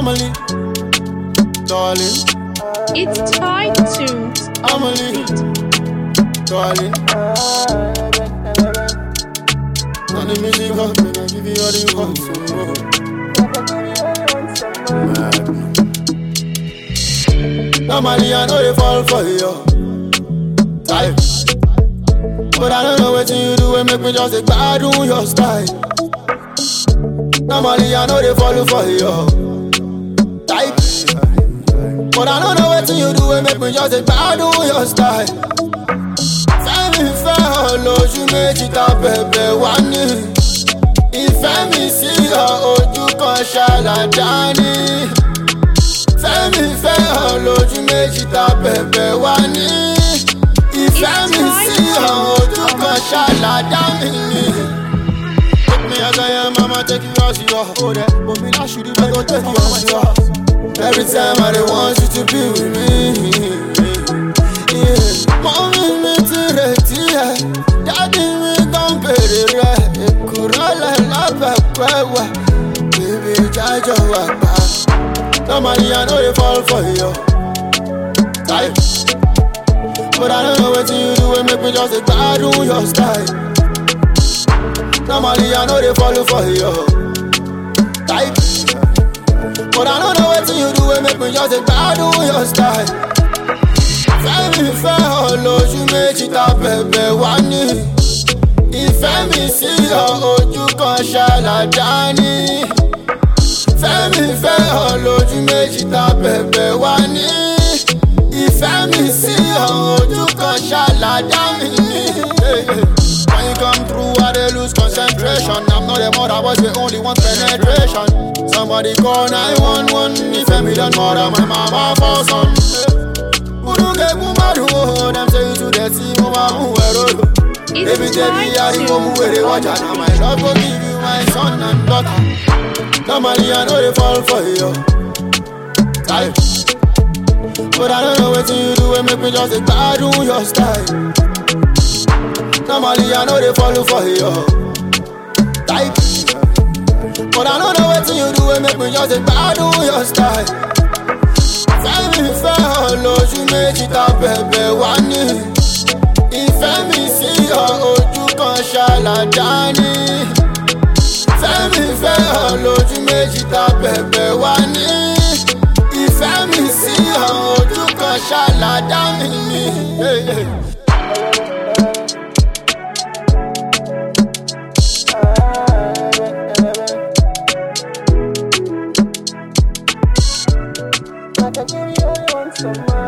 Amelie, darling. It's tied to Amelie, darling. And the music up, and I give you all the ones. Normally I know they fall for you type, but I don't know what you do and make me just take bad on your style. Normally I know they fall for you type, but I don't know what you do and make me just take bad on your style. Fẹ́mi fẹ́ ọ lójú méjì tá bẹ̀bẹ̀ wá ní. Ìfẹ́ mi sí ọ ojú kan ṣàlàdání. Fẹ́mi fẹ́ ọ lójú méjì tá bẹ̀bẹ̀ wá ní. Ìfẹ́ mi sí ọ ojú kan ṣàlàdání. Take me as I am, I'ma take you as you are. Oh, that, but me not should I go take you as you are. Every time I dey want you to be with me. Yeah. Mommy mi ti retí ẹ, daddy mi gan bèrè rẹ. Èkúrọ́ lẹ̀ lábẹ́pẹ́ wà, bèbí jájọ́ wà pa. Normally I know they fall for you type, but I don't know what you do and make me just take bad on your style. Normally I know they fall for you type, but I don't know what you do and make me just take bad on your style. Fẹ́mi fẹ́ ọ lójú méjì tá bẹ̀bẹ̀ wá ní. Ìfẹ́ mi sí ọ ojú kan ṣàlàdání. Fẹ́mi fẹ́ ọ lójú méjì tá bẹ̀bẹ̀ wá ní. Ìfẹ́ mi sí ọ ojú kan ṣàlàdání. When you come through, I dey lose concentration. I'm not a mother, but we only want penetration. Somebody call 911. Ìfẹ́ mi done murder my mama for some. Them say you too dirty, mama who roll. Baby, tell me how you go where they watch. Now my love will give you my son and daughter. Normally I know they fall for you type, but I don't know what you do and make me just take bad on your style. Normally I know they fall for you type, but I don't know what you do and make me just take bad on your style. Fẹ́mi fẹ́ ọ lójú méjì tá bẹ̀bẹ̀ wá ní. Ìfẹ́ mi sí ọ ojú kan ṣàlàdání. Fẹ́mi fẹ́ ọ lójú méjì tá bẹ̀bẹ̀ wá ní. Ìfẹ́ mi sí ọ ojú kan ṣàlàdání. I can give you all you want, so much.